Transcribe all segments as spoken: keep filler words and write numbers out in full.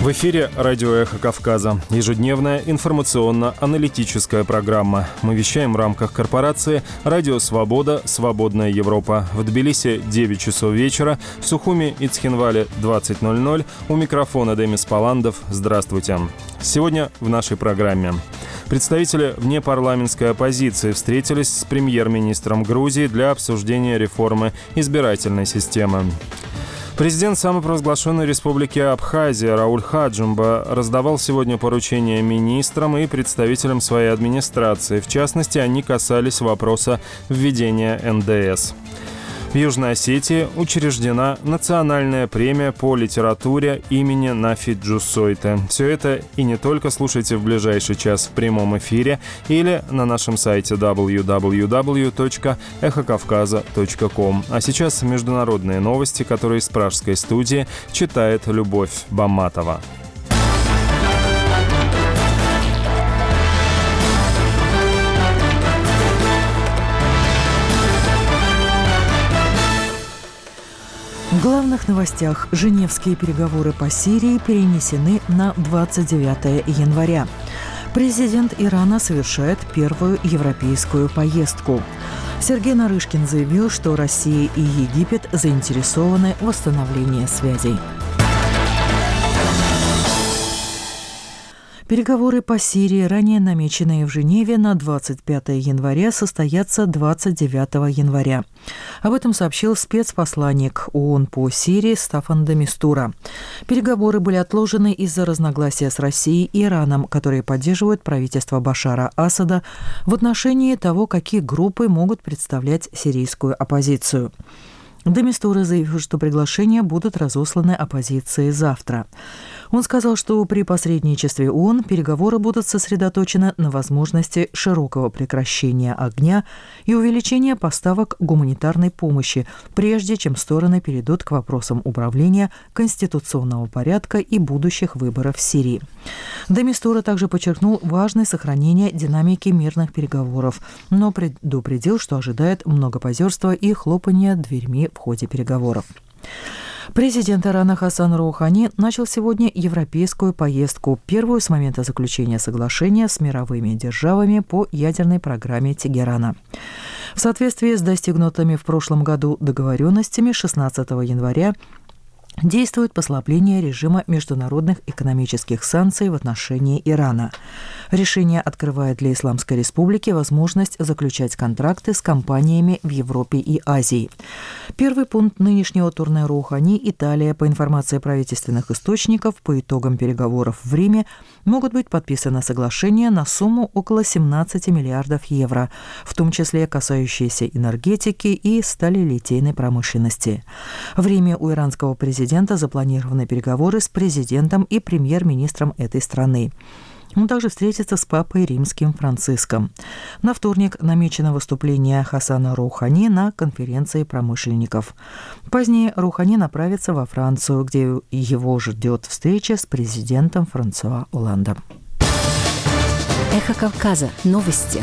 В эфире радио «Эхо Кавказа». Ежедневная информационно-аналитическая программа. Мы вещаем в рамках корпорации «Радио Свобода. Свободная Европа». В Тбилиси девять часов вечера, в Сухуми и Цхинвале двадцать ноль ноль. У микрофона Демис Паландов. Здравствуйте. Сегодня в нашей программе. Представители внепарламентской оппозиции встретились с премьер-министром Грузии для обсуждения реформы избирательной системы. Президент самопровозглашенной республики Абхазия Рауль Хаджимба раздавал сегодня поручения министрам и представителям своей администрации. В частности, они касались вопроса введения эн дэ эс. В Южной Осетии учреждена национальная премия по литературе имени Нафи Джусойте. Все это и не только слушайте в ближайший час в прямом эфире или на нашем сайте дабл ю дабл ю дабл ю точка эхо кавказа точка ком. А сейчас международные новости, которые из пражской студии читает Любовь Баматова. В главных новостях: Женевские переговоры по Сирии перенесены на двадцать девятое января. Президент Ирана совершает первую европейскую поездку. Сергей Нарышкин заявил, что Россия и Египет заинтересованы в восстановлении связей. Переговоры по Сирии, ранее намеченные в Женеве на двадцать пятое января, состоятся двадцать девятого января. Об этом сообщил спецпосланник ООН по Сирии Стаффан де Мистура. Переговоры были отложены из-за разногласия с Россией и Ираном, которые поддерживают правительство Башара Асада в отношении того, какие группы могут представлять сирийскую оппозицию. Де Мистура заявил, что приглашения будут разосланы оппозиции завтра. Он сказал, что при посредничестве ООН переговоры будут сосредоточены на возможности широкого прекращения огня и увеличения поставок гуманитарной помощи, прежде чем стороны перейдут к вопросам управления, конституционного порядка и будущих выборов в Сирии. Де Мистура также подчеркнул важность сохранения динамики мирных переговоров, но предупредил, что ожидает многопозерства и хлопанья дверьми в ходе переговоров. Президент Ирана Хасан Роухани начал сегодня европейскую поездку, первую с момента заключения соглашения с мировыми державами по ядерной программе Тегерана. В соответствии с достигнутыми в прошлом году договоренностями, шестнадцатого января действует послабление режима международных экономических санкций в отношении Ирана. Решение открывает для Исламской Республики возможность заключать контракты с компаниями в Европе и Азии. Первый пункт нынешнего турне Роухани – Италия. По информации правительственных источников, по итогам переговоров в Риме могут быть подписаны соглашения на сумму около семнадцати миллиардов евро, в том числе касающиеся энергетики и сталелитейной промышленности. В Риме у иранского президента запланированы переговоры с президентом и премьер-министром этой страны. Он также встретится с папой римским Франциском. На вторник намечено выступление Хасана Роухани на конференции промышленников. Позднее Роухани направится во Францию, где его ждет встреча с президентом Франсуа Олландом. Эхо Кавказа. Новости.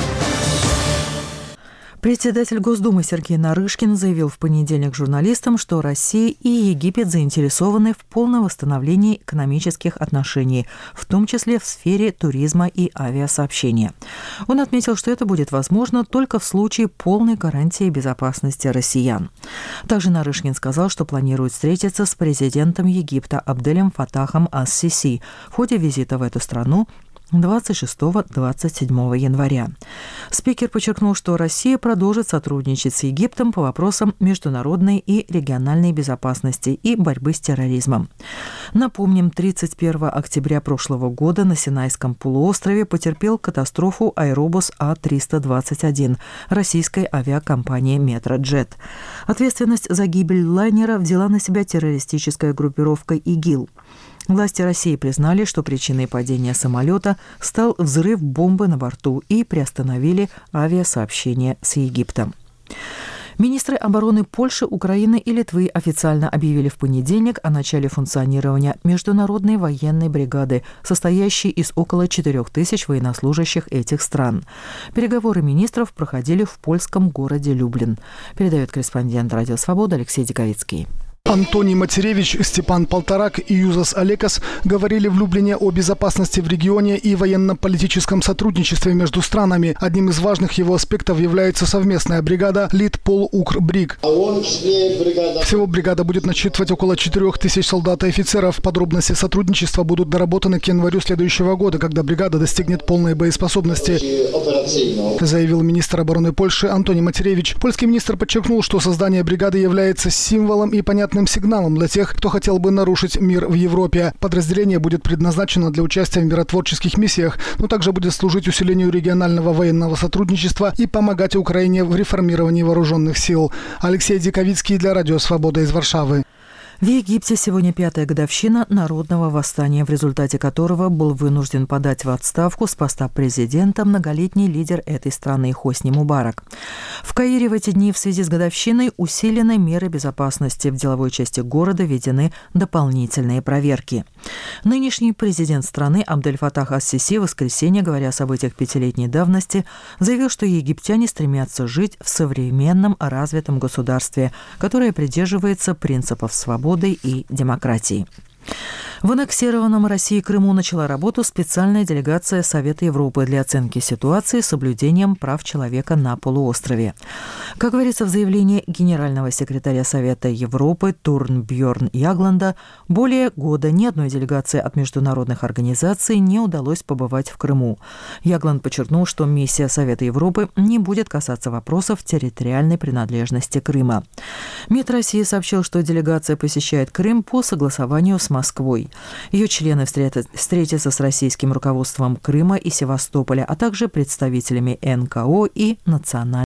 Председатель Госдумы Сергей Нарышкин заявил в понедельник журналистам, что Россия и Египет заинтересованы в полном восстановлении экономических отношений, в том числе в сфере туризма и авиасообщения. Он отметил, что это будет возможно только в случае полной гарантии безопасности россиян. Также Нарышкин сказал, что планирует встретиться с президентом Египта Абделем Фатахом ас-Сиси в ходе визита в эту страну двадцать шестого — двадцать седьмого января. Спикер подчеркнул, что Россия продолжит сотрудничать с Египтом по вопросам международной и региональной безопасности и борьбы с терроризмом. Напомним, тридцать первого октября прошлого года на Синайском полуострове потерпел катастрофу аэробус А триста двадцать один российской авиакомпании «Метроджет». Ответственность за гибель лайнера взяла на себя террористическая группировка ИГИЛ. Власти России признали, что причиной падения самолета стал взрыв бомбы на борту и приостановили авиасообщение с Египтом. Министры обороны Польши, Украины и Литвы официально объявили в понедельник о начале функционирования международной военной бригады, состоящей из около четырех тысяч военнослужащих этих стран. Переговоры министров проходили в польском городе Люблин. Передает корреспондент «Радио Свобода» Алексей Диковицкий. Антоний Матеревич, Степан Полторак и Юзас Олекас говорили в Люблине о безопасности в регионе и военно-политическом сотрудничестве между странами. Одним из важных его аспектов является совместная бригада Литпол-Укр-Бриг. Всего бригада будет насчитывать около четырех тысяч солдат и офицеров. Подробности сотрудничества будут доработаны к январю следующего года, когда бригада достигнет полной боеспособности, заявил министр обороны Польши Антоний Матеревич. Польский министр подчеркнул, что создание бригады является символом и понятным сигналом для тех, кто хотел бы нарушить мир в Европе. Подразделение будет предназначено для участия в миротворческих миссиях, но также будет служить усилению регионального военного сотрудничества и помогать Украине в реформировании вооруженных сил. Алексей Диковицкий для Радио Свобода из Варшавы. В Египте сегодня пятая годовщина народного восстания, в результате которого был вынужден подать в отставку с поста президента многолетний лидер этой страны Хосни Мубарак. В Каире в эти дни в связи с годовщиной усилены меры безопасности. В деловой части города введены дополнительные проверки. Нынешний президент страны Абдель-Фатах ас-Сиси в воскресенье, говоря о событиях пятилетней давности, заявил, что египтяне стремятся жить в современном развитом государстве, которое придерживается принципов свободы и демократии. В аннексированном Россией Крыму начала работу специальная делегация Совета Европы для оценки ситуации с соблюдением прав человека на полуострове. Как говорится в заявлении генерального секретаря Совета Европы Турнбьорн Ягланда, более года ни одной делегации от международных организаций не удалось побывать в Крыму. Ягланд подчеркнул, что миссия Совета Европы не будет касаться вопросов территориальной принадлежности Крыма. МИД России сообщил, что делегация посещает Крым по согласованию с Москвой. Ее члены встретятся с российским руководством Крыма и Севастополя, а также представителями эн ка о и национальных